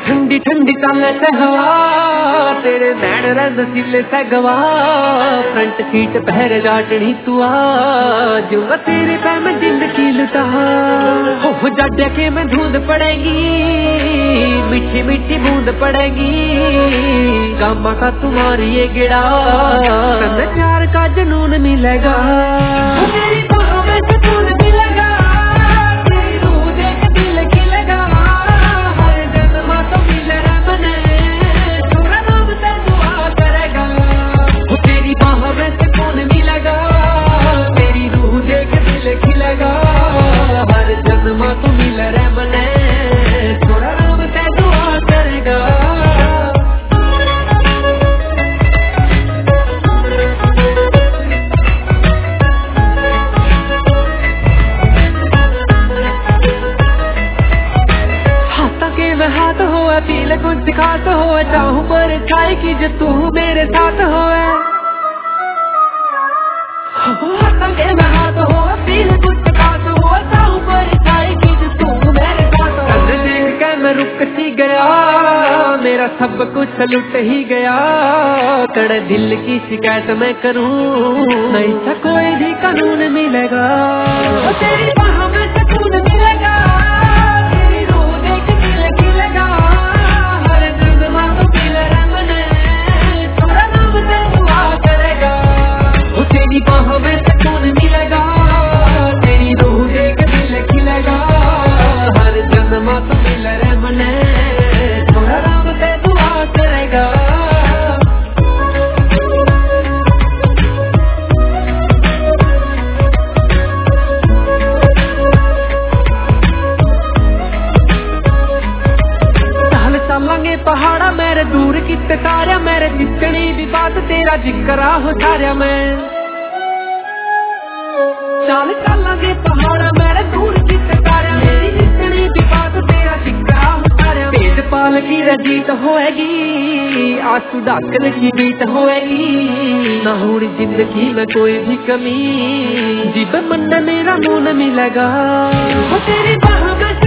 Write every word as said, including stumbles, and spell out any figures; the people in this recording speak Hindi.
ठंडी ठंडी चाले से हवा, तेरे नैन रंग सिले से गवा, फ्रंट सीट पहरे जाटनी तू आ, जो मैं तेरे पे मैं जिंदगी लुटा। हो जाड्या के मैं धुंध पड़ेगी, मीठी मीठी बूंद पड़ेगी, गामा का तुम्हारी ये गिड़ा, तन्ने प्यार का जुनून मिलेगा। तेरी बाहों में सुकून मिलेगा, तेरी रूह देख दिल खिलेगा, हर जन्म तो मिले रमने, तेरा नाम से दुआ करेगा। तेरी बाहों में सुकून मिलेगा, तेरी रूह देख दिल खिलेगा, हर जन्म तो मिले रमने, तेरा नाम से दुआ करेगा। हाथ हो पीले कुछ खात हो, चाहूं पर छाई की जो तू मेरे साथ हो। हाथ हो पीले कुछ खात हो, चाहूं पर छाई की जो तू मेरे साथ हो। देख के मैं रुक सी गया, मेरा सब कुछ लुट ही गया, कड़े दिल की शिकायत मैं करूं, नहीं था कोई भी कानून मिलेगा। तेरी बाहों में सुकून मिलेगा, तेरी बाहों में सुकून मिलेगा, तेरी रूह देख दिल खिलेगा, हर जन्म तो मिल रे मने, थोड़ा रब से दुआ करेगा। चल चलांगे पहाड़ा मेरे दूर किते सारे, मेरे जितनी भी बात तेरा जिक्र हो सारे में। चल चलांगे पहाड़ा मेरे दूर किते सारे, मेरी जितनी भी बात तेरा जिक्र हो सारे। तेज पाल की रजीत होएगी, आंसू डाकन की बीत होएगी, ना हुई जिंदगी में कोई भी कमी, जीवन मन मेरा नून मिलेगा। तेरी बाहों में